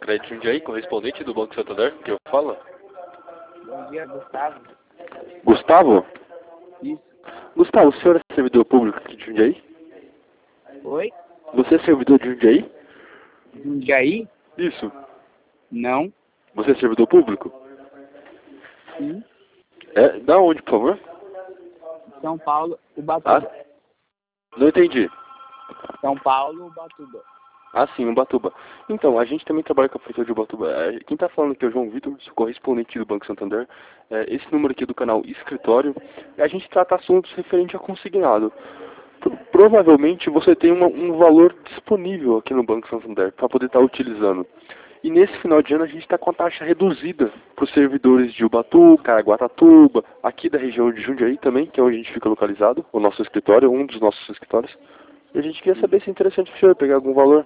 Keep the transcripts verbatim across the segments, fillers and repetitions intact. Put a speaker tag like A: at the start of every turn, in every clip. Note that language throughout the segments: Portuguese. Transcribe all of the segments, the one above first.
A: Crédito Jundiaí, correspondente do Banco Santander, que eu falo?
B: Bom dia, Gustavo.
A: Gustavo?
B: Isso.
A: Gustavo, o senhor é servidor público aqui de Jundiaí?
B: Oi?
A: Você é servidor de Jundiaí?
B: Jundiaí?
A: Isso.
B: Não.
A: Você é servidor público?
B: Sim.
A: É, da onde, por favor?
B: São Paulo, Ubatuba.
A: Ah, não entendi.
B: São Paulo, Ubatuba.
A: Ah, sim, Ubatuba. Então, a gente também trabalha com a prefeitura de Ubatuba. É, quem está falando aqui é o João Vitor, sou correspondente do Banco Santander. É, esse número aqui é do canal Escritório. A gente trata assuntos referentes a consignado. Pro- Provavelmente você tem uma, um valor disponível aqui no Banco Santander para poder estar utilizando. E nesse final de ano a gente está com a taxa reduzida para os servidores de Ubatuba, Caraguatatuba, aqui da região de Jundiaí também, que é onde a gente fica localizado, o nosso escritório, um dos nossos escritórios. E a gente queria saber se é interessante para o senhor pegar algum valor.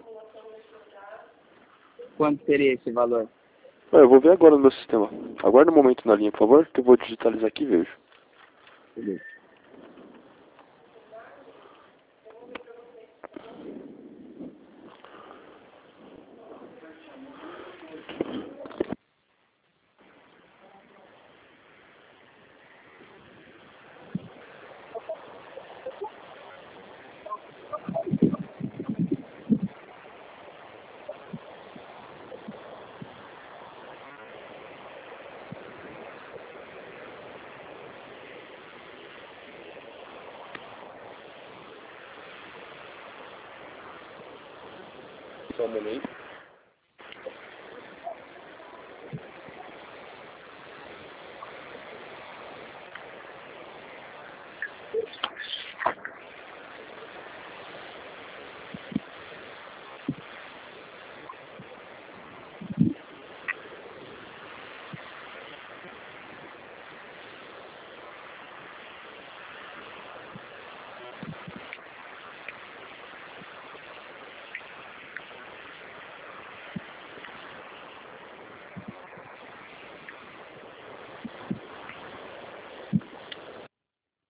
B: Quanto seria esse valor?
A: Ah, eu vou ver agora no meu sistema. Aguarda um momento na linha, por favor, que eu vou digitalizar aqui e vejo.
B: Beleza.
A: Só um momento.